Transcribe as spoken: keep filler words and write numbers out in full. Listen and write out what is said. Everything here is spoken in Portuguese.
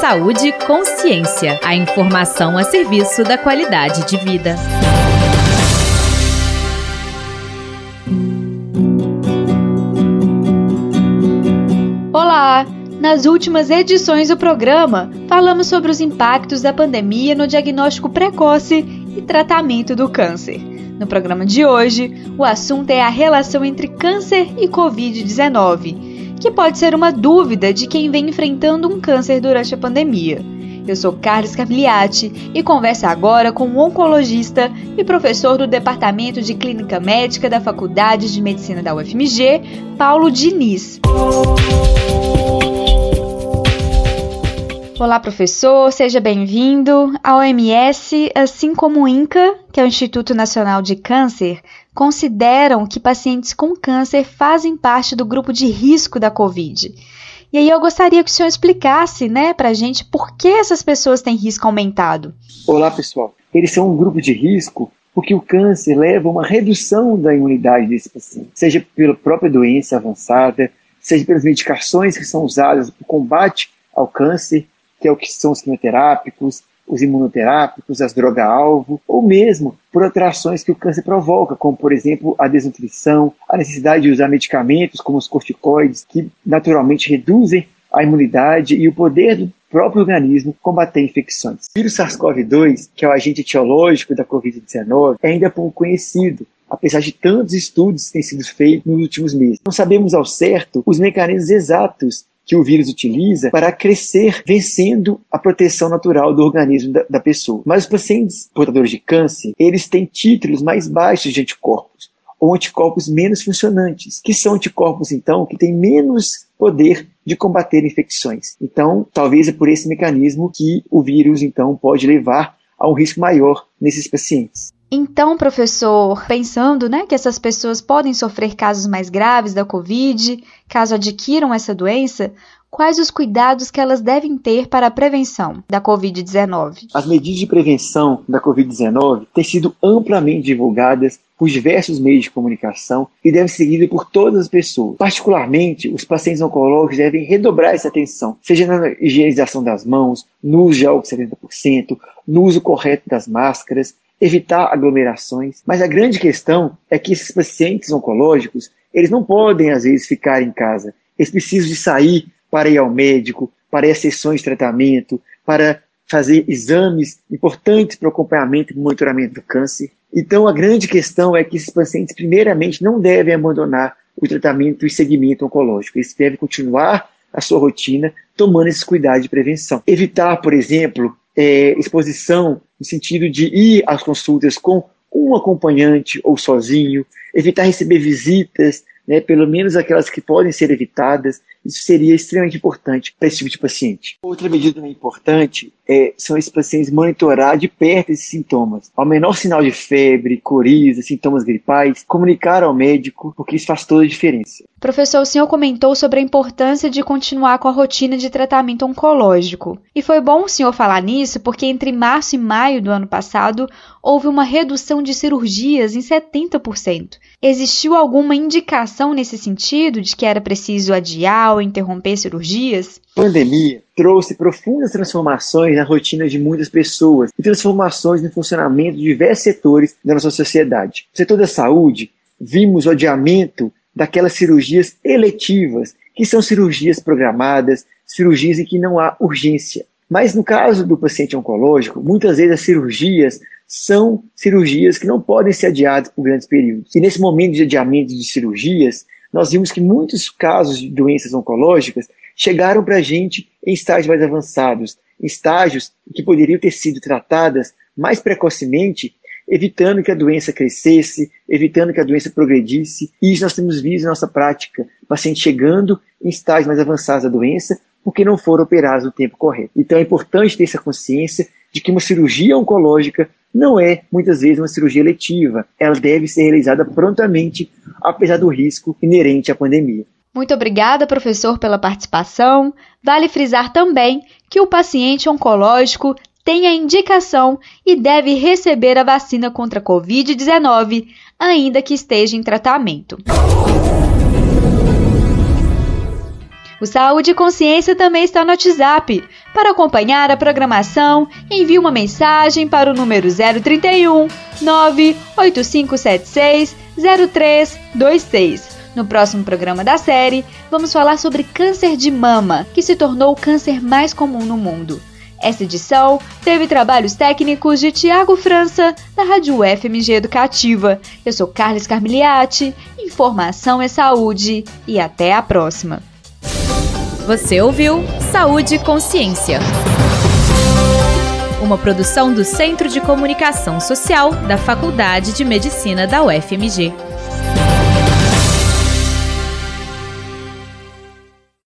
Saúde e consciência. A informação a serviço da qualidade de vida. Olá! Nas últimas edições do programa, falamos sobre os impactos da pandemia no diagnóstico precoce e tratamento do câncer. No programa de hoje, o assunto é a relação entre câncer e covid dezenove, que pode ser uma dúvida de quem vem enfrentando um câncer durante a pandemia. Eu sou Carlos Camiliati e converso agora com o oncologista e professor do Departamento de Clínica Médica da Faculdade de Medicina da U F M G, Paulo Diniz. Olá, professor, seja bem-vindo. A O M S, assim como o INCA, que é o Instituto Nacional de Câncer, consideram que pacientes com câncer fazem parte do grupo de risco da Covid. E aí eu gostaria que o senhor explicasse, né, pra gente por que essas pessoas têm risco aumentado. Olá, pessoal. Eles são um grupo de risco porque o câncer leva a uma redução da imunidade desse paciente, seja pela própria doença avançada, seja pelas medicações que são usadas para o combate ao câncer, que é o que são os quimioterápicos, os imunoterápicos, as drogas-alvo, ou mesmo por alterações que o câncer provoca, como, por exemplo, a desnutrição, a necessidade de usar medicamentos como os corticoides, que naturalmente reduzem a imunidade e o poder do próprio organismo combater infecções. O vírus SARS-CoV dois, que é o agente etiológico da covid dezenove, é ainda pouco conhecido, apesar de tantos estudos que têm sido feitos nos últimos meses. Não sabemos ao certo os mecanismos exatos que o vírus utiliza para crescer, vencendo a proteção natural do organismo da, da pessoa. Mas os pacientes portadores de câncer, eles têm títulos mais baixos de anticorpos, ou anticorpos menos funcionantes, que são anticorpos, então, que têm menos poder de combater infecções. Então, talvez é por esse mecanismo que o vírus, então, pode levar a um risco maior nesses pacientes. Então, professor, pensando, né, que essas pessoas podem sofrer casos mais graves da Covid, caso adquiram essa doença, quais os cuidados que elas devem ter para a prevenção da covid dezenove? As medidas de prevenção da covid dezenove têm sido amplamente divulgadas por diversos meios de comunicação e devem ser seguidas por todas as pessoas. Particularmente, os pacientes oncológicos devem redobrar essa atenção, seja na higienização das mãos, no uso de álcool setenta por cento, no uso correto das máscaras, evitar aglomerações. Mas a grande questão é que esses pacientes oncológicos, eles não podem, às vezes, ficar em casa. Eles precisam de sair para ir ao médico, para ir a sessões de tratamento, para fazer exames importantes para o acompanhamento e monitoramento do câncer. Então, a grande questão é que esses pacientes, primeiramente, não devem abandonar o tratamento e segmento oncológico. Eles devem continuar a sua rotina, tomando esses cuidados de prevenção. Evitar, por exemplo, É, exposição no sentido de ir às consultas com um acompanhante ou sozinho, evitar receber visitas, né, pelo menos aquelas que podem ser evitadas. Isso seria extremamente importante para esse tipo de paciente. Outra medida também importante é, são esses pacientes monitorar de perto esses sintomas. Ao menor sinal de febre, coriza, sintomas gripais, comunicar ao médico, porque isso faz toda a diferença. Professor, o senhor comentou sobre a importância de continuar com a rotina de tratamento oncológico. E foi bom o senhor falar nisso, porque entre março e maio do ano passado, houve uma redução de cirurgias em setenta por cento. Existiu alguma indicação nesse sentido, de que era preciso adiar ou interromper cirurgias? A pandemia trouxe profundas transformações na rotina de muitas pessoas e transformações no funcionamento de diversos setores da nossa sociedade. No setor da saúde, vimos o adiamento daquelas cirurgias eletivas, que são cirurgias programadas, cirurgias em que não há urgência. Mas no caso do paciente oncológico, muitas vezes as cirurgias são cirurgias que não podem ser adiadas por grandes períodos. E nesse momento de adiamento de cirurgias, nós vimos que muitos casos de doenças oncológicas chegaram para a gente em estágios mais avançados, em estágios que poderiam ter sido tratadas mais precocemente, evitando que a doença crescesse, evitando que a doença progredisse. E isso nós temos visto na nossa prática, pacientes chegando em estágios mais avançados da doença, porque não foram operados no tempo correto. Então é importante ter essa consciência de que uma cirurgia oncológica não é, muitas vezes, uma cirurgia eletiva. Ela deve ser realizada prontamente, apesar do risco inerente à pandemia. Muito obrigada, professor, pela participação. Vale frisar também que o paciente oncológico tem a indicação e deve receber a vacina contra a covid dezenove, ainda que esteja em tratamento. O Saúde e Consciência também está no WhatsApp. Para acompanhar a programação, envie uma mensagem para o número zero trinta e um, nove oito cinco sete seis, zero três dois seis. No próximo programa da série, vamos falar sobre câncer de mama, que se tornou o câncer mais comum no mundo. Essa edição teve trabalhos técnicos de Tiago França, da Rádio U F M G Educativa. Eu sou Carles Carmiliati, informação é saúde e até a próxima. Você ouviu Saúde e Consciência, uma produção do Centro de Comunicação Social da Faculdade de Medicina da U F M G.